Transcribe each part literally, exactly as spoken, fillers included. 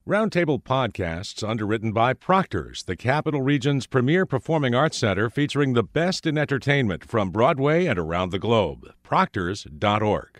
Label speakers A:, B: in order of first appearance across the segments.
A: Roundtable Podcasts, underwritten by Proctor's, the Capital Region's premier performing arts center featuring the best in entertainment from Broadway and around the globe. Proctors dot org.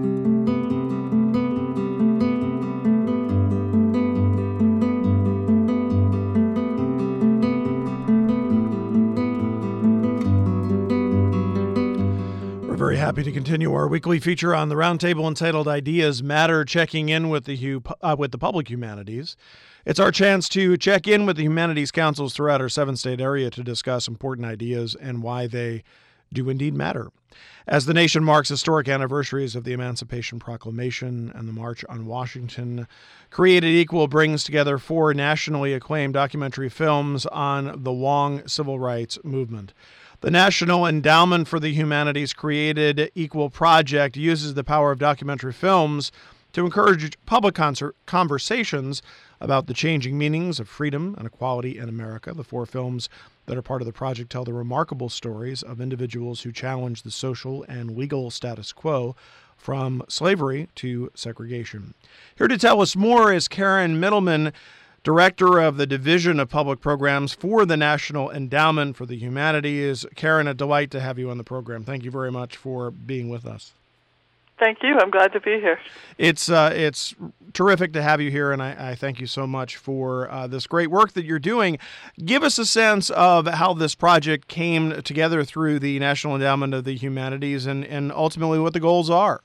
B: Very happy to continue our weekly feature on the Roundtable entitled Ideas Matter, checking in with the hu- uh, with the public humanities. It's our chance to check in with the humanities councils throughout our seven-state area to discuss important ideas and why they do indeed matter. As the nation marks historic anniversaries of the Emancipation Proclamation and the March on Washington, Created Equal brings together four nationally acclaimed documentary films on the long civil rights movement. The National Endowment for the Humanities Created Equal project uses the power of documentary films to encourage public concert conversations about the changing meanings of freedom and equality in America. The four films that are part of the project tell the remarkable stories of individuals who challenge the social and legal status quo, from slavery to segregation. Here to tell us more is Karen Middleman, Director of the Division of Public Programs for the National Endowment for the Humanities. Karen, a delight to have you on the program. Thank you very much for being with us.
C: Thank you. I'm glad to be here.
B: It's uh, it's terrific to have you here, and I, I thank you so much for uh, this great work that you're doing. Give us a sense of how this project came together through the National Endowment of the Humanities and, and ultimately what the goals are.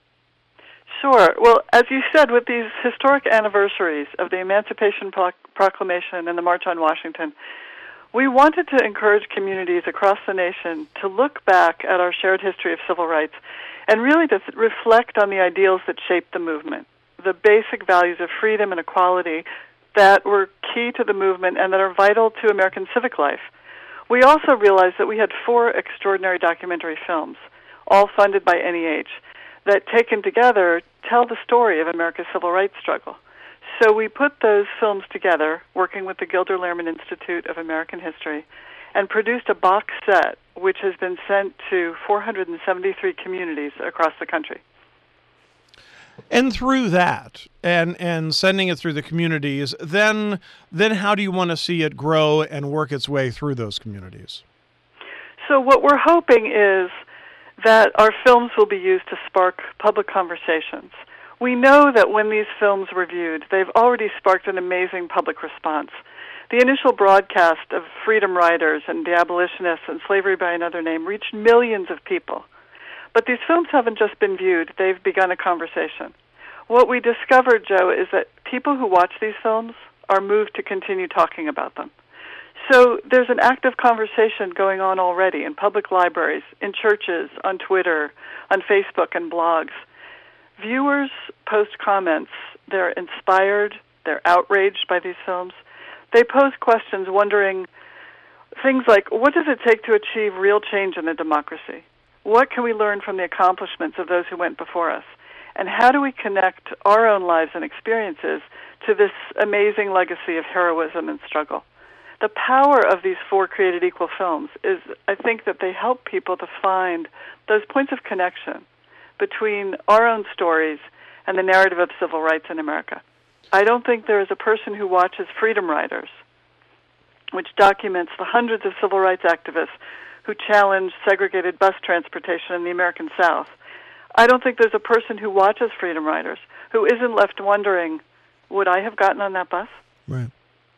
C: Sure. Well, as you said, with these historic anniversaries of the Emancipation Pro- Proclamation and the March on Washington, we wanted to encourage communities across the nation to look back at our shared history of civil rights and really to th- reflect on the ideals that shaped the movement, the basic values of freedom and equality that were key to the movement and that are vital to American civic life. We also realized that we had four extraordinary documentary films, all funded by N E H, that taken together tell the story of America's civil rights struggle. So we put those films together, working with the Gilder Lehrman Institute of American History, and produced a box set which has been sent to four hundred seventy-three communities across the country.
B: And through that, and, and sending it through the communities, then then how do you want to see it grow and work its way through those communities?
C: So what we're hoping is that our films will be used to spark public conversations. We know that when these films were viewed, they've already sparked an amazing public response. The initial broadcast of Freedom Riders and The Abolitionists and Slavery by Another Name reached millions of people. But these films haven't just been viewed, they've begun a conversation. What we discovered, Joe, is that people who watch these films are moved to continue talking about them. So there's an active conversation going on already in public libraries, in churches, on Twitter, on Facebook and blogs. Viewers post comments. They're inspired. They're outraged by these films. They pose questions wondering things like, what does it take to achieve real change in a democracy? What can we learn from the accomplishments of those who went before us? And how do we connect our own lives and experiences to this amazing legacy of heroism and struggle? The power of these four Created Equal films is, I think, that they help people to find those points of connection between our own stories and the narrative of civil rights in America. I don't think there is a person who watches Freedom Riders, which documents the hundreds of civil rights activists who challenged segregated bus transportation in the American South. I don't think there's a person who watches Freedom Riders who isn't left wondering, would I have gotten on that bus?
B: Right.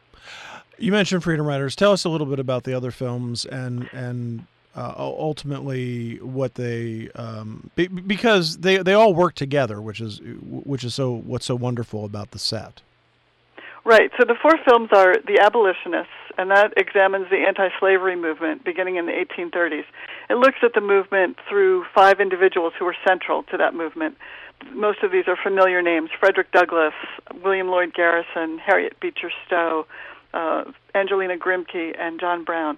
B: You mentioned Freedom Riders. Tell us a little bit about the other films and and uh, ultimately what they um, be, because they they all work together, which is which is so what's so wonderful about the set.
C: Right. So the four films are The Abolitionists, and that examines the anti-slavery movement beginning in the eighteen thirties. It looks at the movement through five individuals who were central to that movement. Most of these are familiar names: Frederick Douglass, William Lloyd Garrison, Harriet Beecher Stowe, Uh, Angelina Grimke, and John Brown.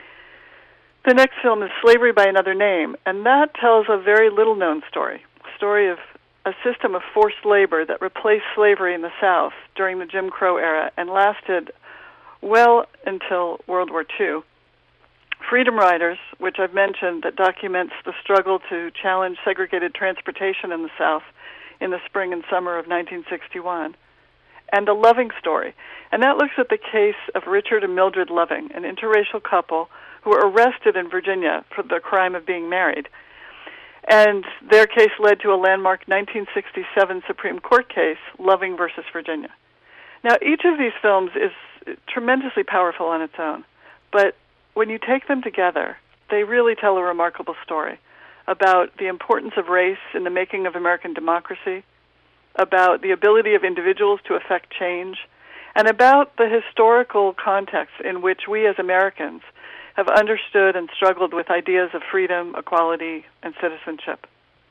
C: The next film is Slavery by Another Name, and that tells a very little-known story, a story of a system of forced labor that replaced slavery in the South during the Jim Crow era and lasted well until World War Two. Freedom Riders, which I've mentioned, that documents the struggle to challenge segregated transportation in the South in the spring and summer of nineteen sixty-one. and A Loving Story. And that looks at the case of Richard and Mildred Loving, an interracial couple who were arrested in Virginia for the crime of being married. And their case led to a landmark nineteen sixty-seven Supreme Court case, Loving versus Virginia. Now, each of these films is tremendously powerful on its own, but when you take them together, they really tell a remarkable story about the importance of race in the making of American democracy, about the ability of individuals to affect change, and about the historical context in which we as Americans have understood and struggled with ideas of freedom, equality, and citizenship.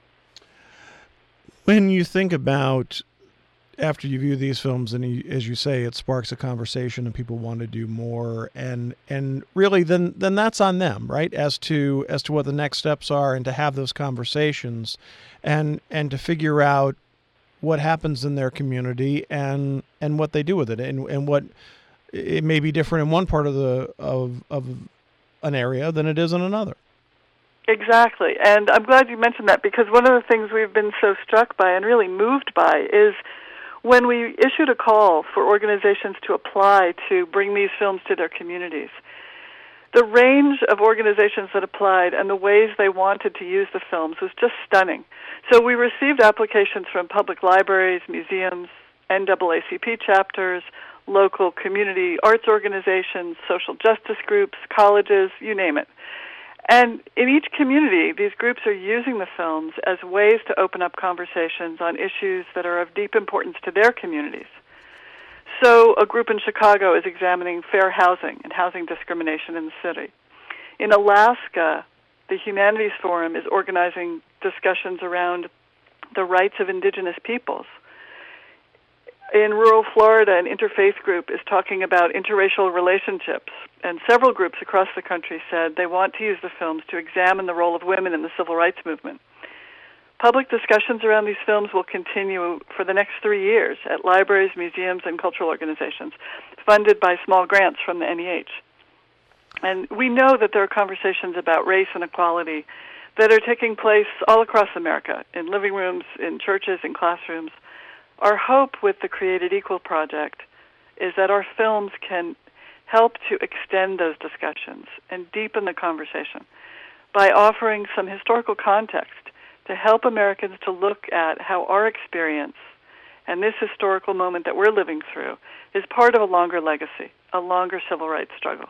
B: When you think about, after you view these films, and you, as you say, it sparks a conversation and people want to do more, and and really then then that's on them, right? As to as to what the next steps are, and to have those conversations, and and to figure out what happens in their community and and what they do with it, and and what it may be different in one part of the of of an area than it is in another.
C: Exactly, and I'm glad you mentioned that, because one of the things we've been so struck by and really moved by is when we issued a call for organizations to apply to bring these films to their communities. The range of organizations that applied and the ways they wanted to use the films was just stunning. So we received applications from public libraries, museums, N double A C P chapters, local community arts organizations, social justice groups, colleges, you name it. And in each community, these groups are using the films as ways to open up conversations on issues that are of deep importance to their communities. So a group in Chicago is examining fair housing and housing discrimination in the city. In Alaska, the Humanities Forum is organizing discussions around the rights of indigenous peoples. In rural Florida, an interfaith group is talking about interracial relationships, and several groups across the country said they want to use the films to examine the role of women in the civil rights movement. Public discussions around these films will continue for the next three years at libraries, museums, and cultural organizations, funded by small grants from the N E H. And we know that there are conversations about race and equality that are taking place all across America, in living rooms, in churches, in classrooms. Our hope with the Created Equal project is that our films can help to extend those discussions and deepen the conversation by offering some historical context to help Americans to look at how our experience and this historical moment that we're living through is part of a longer legacy, a longer civil rights struggle.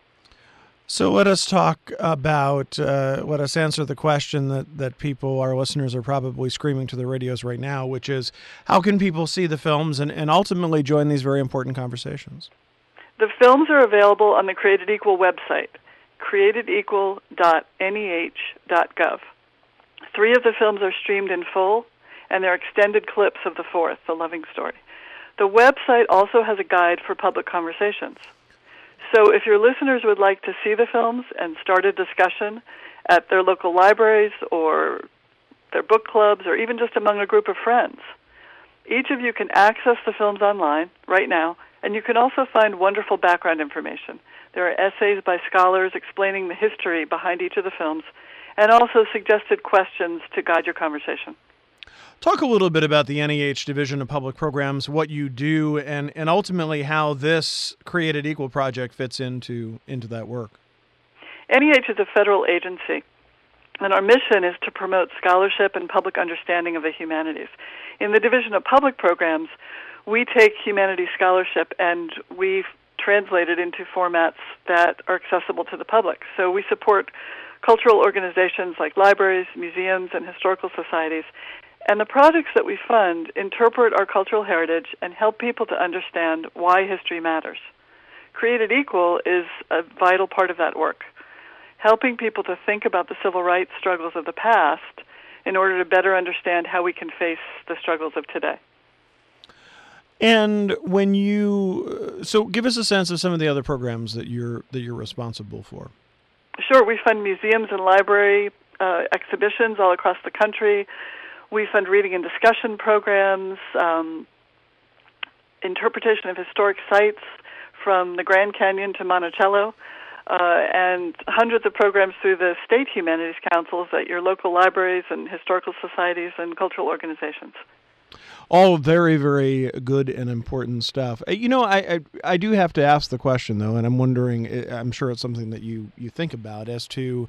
B: So let us talk about, uh, let us answer the question that, that people, our listeners, are probably screaming to the radios right now, which is, how can people see the films and, and ultimately join these very important conversations?
C: The films are available on the Created Equal website, created equal dot N E H dot gov. Three of the films are streamed in full, and they're extended clips of the fourth, The Loving Story. The website also has a guide for public conversations. So if your listeners would like to see the films and start a discussion at their local libraries or their book clubs or even just among a group of friends, each of you can access the films online right now, and you can also find wonderful background information. There are essays by scholars explaining the history behind each of the films and also suggested questions to guide your conversation.
B: Talk a little bit about the N E H Division of Public Programs, what you do, and, and ultimately how this Created Equal project fits into, into that work.
C: N E H is a federal agency, and our mission is to promote scholarship and public understanding of the humanities. In the Division of Public Programs, we take humanities scholarship and we translate it into formats that are accessible to the public. So we support cultural organizations like libraries, museums, and historical societies. And the projects that we fund interpret our cultural heritage and help people to understand why history matters. Created Equal is a vital part of that work, helping people to think about the civil rights struggles of the past in order to better understand how we can face the struggles of today.
B: And when you, so give us a sense of some of the other programs that you're that you're responsible for.
C: Sure, we fund museums and library uh, exhibitions all across the country. We fund reading and discussion programs, um, interpretation of historic sites from the Grand Canyon to Monticello, uh, and hundreds of programs through the state humanities councils at your local libraries and historical societies and cultural organizations.
B: All very, very good and important stuff. You know, I, I I do have to ask the question, though, and I'm wondering, I'm sure it's something that you, you think about as to,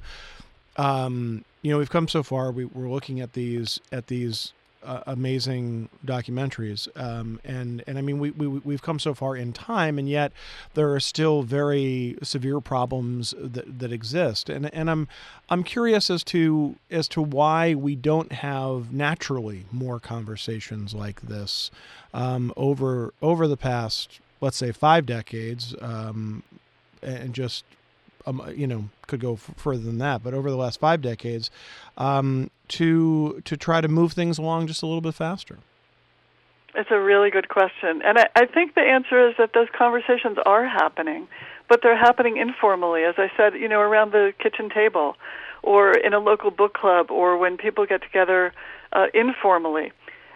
B: um, you know, we've come so far. We, we're looking at these at these uh, amazing documentaries, um, and and I mean, we, we we've come so far in time, and yet there are still very severe problems that, that exist. And and I'm I'm curious as to as to why we don't have naturally more conversations like this um, over over the past, let's say, five decades, um, and just. Um, you know, could go f- further than that, but over the last five decades, um, to to try to move things along just a little bit faster?
C: It's a really good question, and I, I think the answer is that those conversations are happening, but they're happening informally, as I said, you know, around the kitchen table, or in a local book club, or when people get together uh, informally.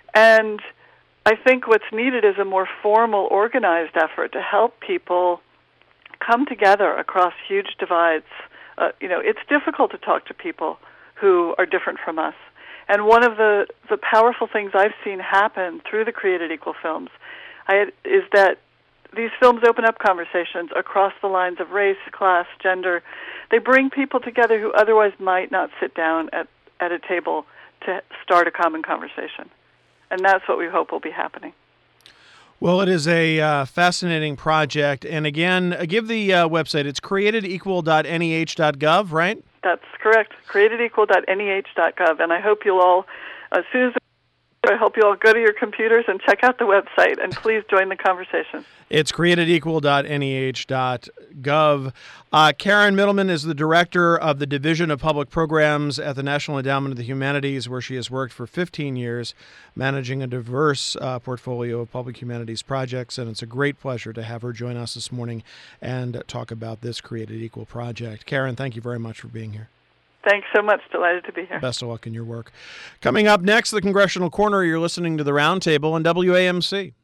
C: And I think what's needed is a more formal, organized effort to help people come together across huge divides. Uh, you know, it's difficult to talk to people who are different from us. And one of the, the powerful things I've seen happen through the Created Equal films I had, is that these films open up conversations across the lines of race, class, gender. They bring people together who otherwise might not sit down at, at a table to start a common conversation. And that's what we hope will be happening.
B: Well, it is a uh, fascinating project. And again, uh, give the uh, website. It's created equal dot N E H dot gov, right?
C: That's correct, created equal dot N E H dot gov. And I hope you'll all, as soon as I hope you all go to your computers and check out the website, and please join the conversation. It's
B: created equal dot N E H dot gov. Uh, Karen Middleman is the director of the Division of Public Programs at the National Endowment of the Humanities, where she has worked for fifteen years, managing a diverse uh, portfolio of public humanities projects. And it's a great pleasure to have her join us this morning and talk about this Created Equal project. Karen, thank you very much for being here.
C: Thanks so much. Delighted to be here.
B: Best of luck in your work. Coming up next, the Congressional Corner. You're listening to the Roundtable on W A M C.